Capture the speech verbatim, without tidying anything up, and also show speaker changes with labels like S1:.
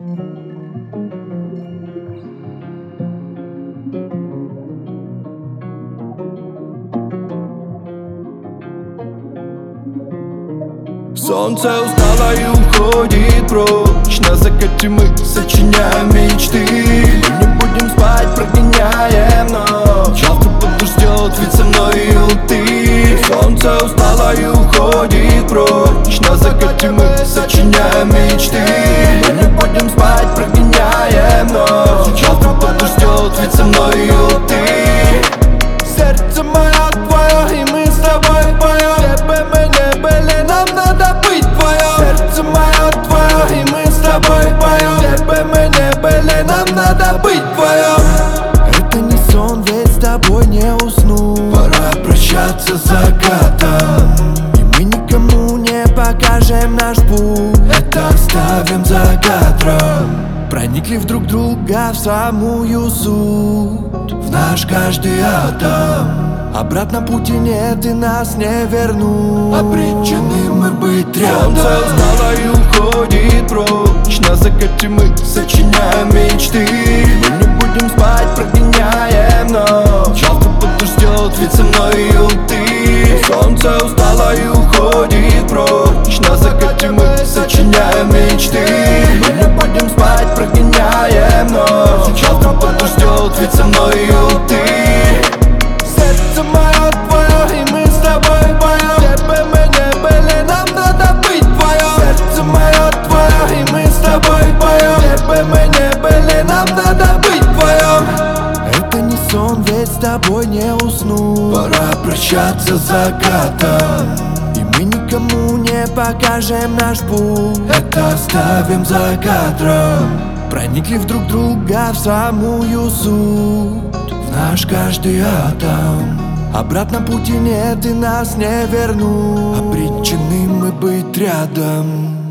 S1: Солнце устало и уходит прочь. На закате мы сочиняем мечты. Мы не будем спать, прогоняем ночь. Завтра подождет, ведь со мною ты. Солнце устало и уходит прочь. На закате мы сочиняем мечты. Мы не будем спать, прогоняем ночь. Завтра подождет, ведь со мною ты. Сердце мое твое, и мы с тобой поем. Где бы мы не были, нам надо быть вдвоем. Сердце мое твое, и мы с тобой поем. Где бы мы не были, нам надо быть вдвоем. Это не сон, ведь с тобой не усну. Пора прощаться с закатом, и мы никому не покажем наш путь. Это оставим за кадром. Проникли в друг друга в самую суть, в наш каждый атом. Обратно пути нет и нас не вернут. Обречены мы быть рядом. Солнце устало и уходит прочь. На закате мы сочиняем мечты. Мы не будем спать, прогоняем ночь. Завтра подождет, ведь со мною ты. Солнце устало и уходит прочь. На закате мы сочиняем мечты. Мы не будем спать, прогоняем ночь. Завтра подождет, ведь со мною ты. Сердце мое твое, и мы с тобой поем. Где бы мы не были, нам надо быть вдвоем. Сердце мое твое, и мы с тобой поем. Где бы мы не были, нам надо быть вдвоем. Это не сон, ведь с тобой не усну. Пора прощаться с закатом, и мы никому не покажем наш путь. Это оставим за кадром. Проникли в друг друга в самую суть, в наш каждый атом. Обратно пути нет и нас не вернут. Обречены мы быть рядом.